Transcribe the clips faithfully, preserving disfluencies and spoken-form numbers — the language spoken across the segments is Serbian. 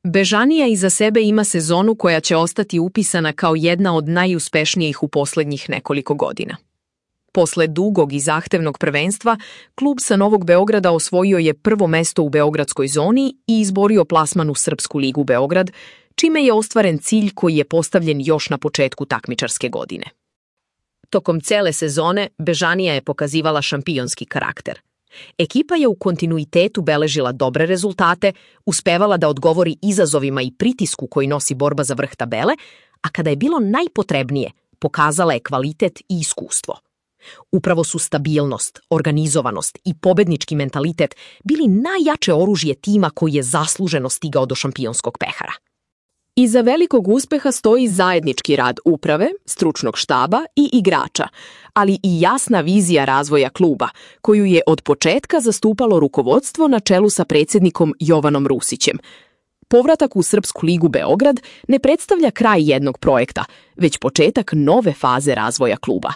Bežanija iza sebe ima sezonu koja će ostati upisana kao jedna od najuspešnijih u posljednjih nekoliko godina. Posle dugog i zahtevnog prvenstva, klub sa Novog Beograda osvojio je prvo mesto u beogradskoj zoni i izborio plasman u Srpsku ligu Beograd, čime je ostvaren cilj koji je postavljen još na početku takmičarske godine. Tokom cele sezone, Bežanija je pokazivala šampionski karakter. Ekipa je u kontinuitetu beležila dobre rezultate, uspevala da odgovori izazovima i pritisku koji nosi borba za vrh tabele, a kada je bilo najpotrebnije, pokazala je kvalitet i iskustvo. Upravo su stabilnost, organizovanost i pobednički mentalitet bili najjače oružje tima koji je zasluženo stigao do šampionskog pehara. Iza velikog uspeha stoji zajednički rad uprave, stručnog štaba i igrača, ali i jasna vizija razvoja kluba, koju je od početka zastupalo rukovodstvo na čelu sa predsjednikom Jovanom Rusićem. Povratak u Srpsku ligu Beograd ne predstavlja kraj jednog projekta, već početak nove faze razvoja kluba.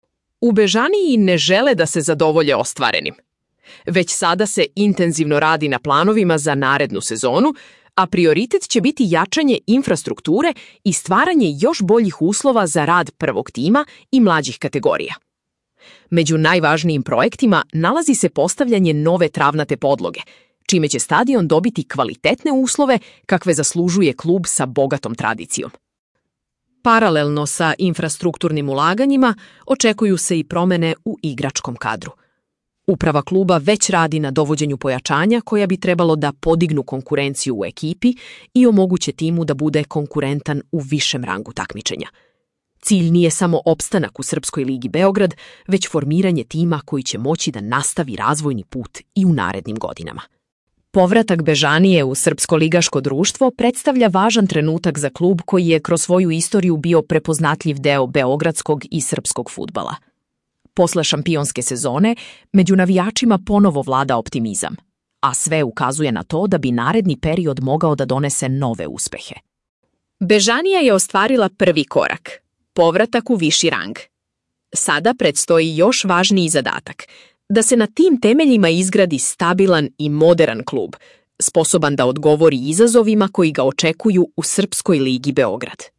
U Bežaniji ne žele da se zadovolje ostvarenim. Već sada se intenzivno radi na planovima za narednu sezonu, a prioritet će biti jačanje infrastrukture i stvaranje još boljih uslova za rad prvog tima i mlađih kategorija. Među najvažnijim projektima nalazi se postavljanje nove travnate podloge, čime će stadion dobiti kvalitetne uslove kakve zaslužuje klub sa bogatom tradicijom. Paralelno sa infrastrukturnim ulaganjima očekuju se i promene u igračkom kadru. Uprava kluba već radi na dovođenju pojačanja koja bi trebalo da podignu konkurenciju u ekipi i omoguće timu da bude konkurentan u višem rangu takmičenja. Cilj nije samo opstanak u Srpskoj ligi Beograd, već formiranje tima koji će moći da nastavi razvojni put i u narednim godinama. Povratak Bežanije u Srpsko ligaško društvo predstavlja važan trenutak za klub koji je kroz svoju istoriju bio prepoznatljiv deo beogradskog i srpskog fudbala. Posle šampionske sezone, među navijačima ponovo vlada optimizam, a sve ukazuje na to da bi naredni period mogao da donese nove uspehe. Bežanija je ostvarila prvi korak, povratak u viši rang. Sada predstoji još važniji zadatak, da se na tim temeljima izgradi stabilan i moderan klub, sposoban da odgovori izazovima koji ga očekuju u Srpskoj ligi Beograd.